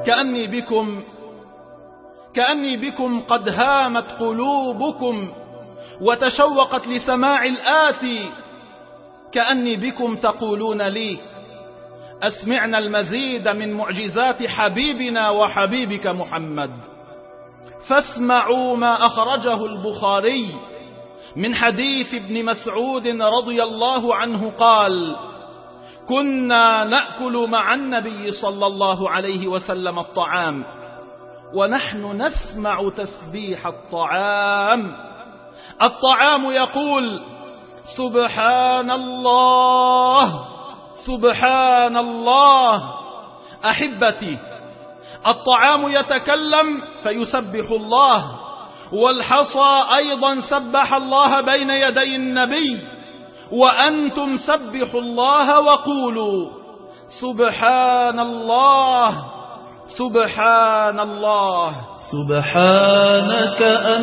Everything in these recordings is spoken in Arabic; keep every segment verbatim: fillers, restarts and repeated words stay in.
كأني بكم كأني بكم قد هامت قلوبكم وتشوقت لسماع الآتي، كأني بكم تقولون لي أسمعنا المزيد من معجزات حبيبنا وحبيبك محمد. فاسمعوا ما أخرجه البخاري من حديث ابن مسعود رضي الله عنه قال: كنا نأكل مع النبي صلى الله عليه وسلم الطعام ونحن نسمع تسبيح الطعام. الطعام يقول: سبحان الله سبحان الله. أحبتي، الطعام يتكلم فيسبح الله، والحصى أيضا سبح الله بين يدي النبي، وأنتم سبحوا الله وقولوا سبحان الله سبحان الله. سبحانك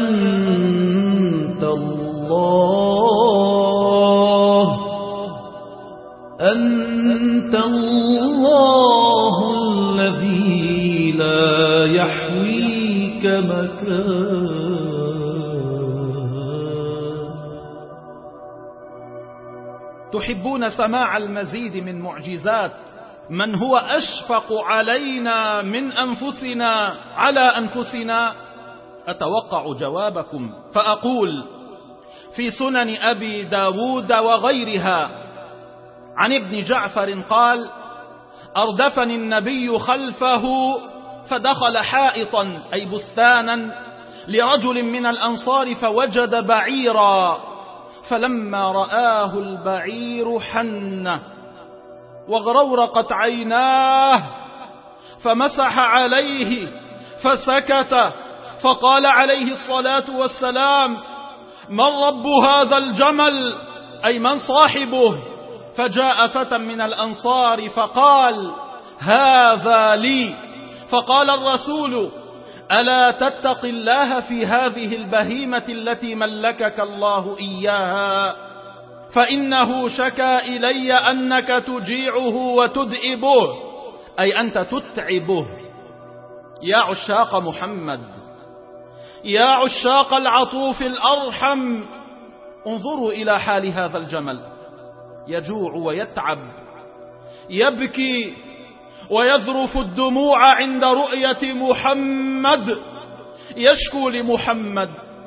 أنت الله أنت الله الذي لا يحويك مكان. تحبون سماع المزيد من معجزات من هو أشفق علينا من أنفسنا على أنفسنا؟ أتوقع جوابكم فأقول: في سنن أبي داود وغيرها عن ابن جعفر قال: أردفني النبي خلفه فدخل حائطا أي بستانا لرجل من الأنصار فوجد بعيرا، فلما رآه البعير حن وغرورقت عيناه فمسح عليه فسكت، فقال عليه الصلاة والسلام: من رب هذا الجمل؟ أي من صاحبه؟ فجاء فتى من الأنصار فقال: هذا لي. فقال الرسول: ألا تتق الله في هذه البهيمة التي ملكك الله إياها؟ فإنه شكا إلي أنك تجيعه وتدئبه، أي أنت تتعبه. يا عشاق محمد، يا عشاق العطوف الأرحم، انظروا إلى حال هذا الجمل، يجوع ويتعب، يبكي ويذرف الدموع عند رؤية محمد، يشكو لمحمد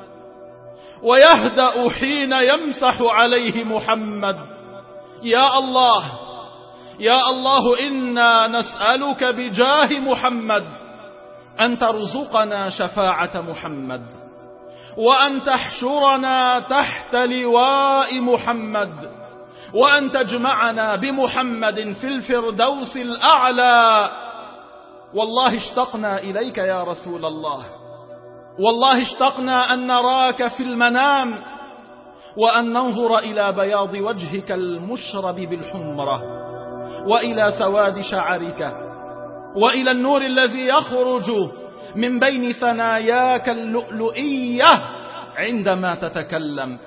ويهدأ حين يمسح عليه محمد. يا الله يا الله، إنا نسألك بجاه محمد أن ترزقنا شفاعة محمد، وأن تحشرنا تحت لواء محمد، وأن تجمعنا بمحمد في الفردوس الأعلى. والله اشتقنا إليك يا رسول الله، والله اشتقنا أن نراك في المنام، وأن ننظر إلى بياض وجهك المشرب بالحمرة، وإلى سواد شعرك، وإلى النور الذي يخرج من بين ثناياك اللؤلؤية عندما تتكلم.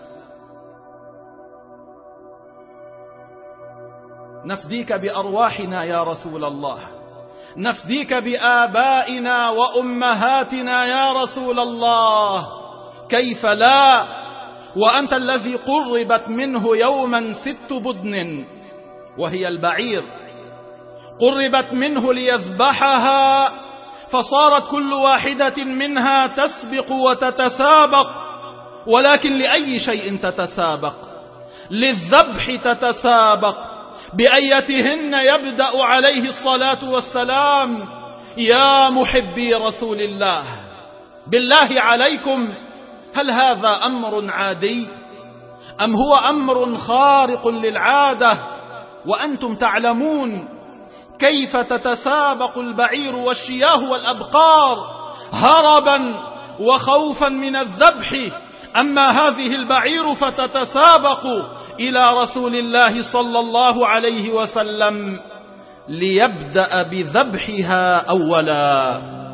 نفديك بأرواحنا يا رسول الله، نفديك بآبائنا وأمهاتنا يا رسول الله، كيف لا وأنت الذي قربت منه يوما ست بدن وهي البعير، قربت منه ليذبحها، فصارت كل واحدة منها تسبق وتتسابق. ولكن لأي شيء تتسابق؟ للذبح تتسابق. بأيتهن يبدأ عليه الصلاة والسلام: يا محبي رسول الله، بالله عليكم، هل هذا أمر عادي أم هو أمر خارق للعادة؟ وأنتم تعلمون كيف تتسابق البعير والشياه والأبقار هربا وخوفا من الذبح، أما هذه البعير فتتسابق إلى رسول الله صلى الله عليه وسلم ليبدأ بذبحها أولا.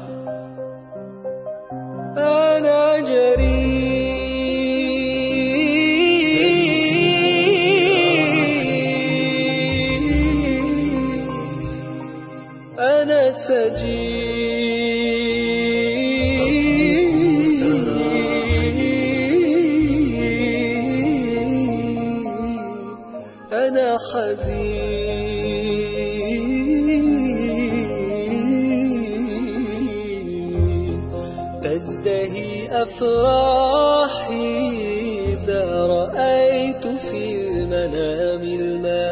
أنا جريء أنا سجين أنا حزين تزدهي أفراحي إذا رأيت في المنام الماء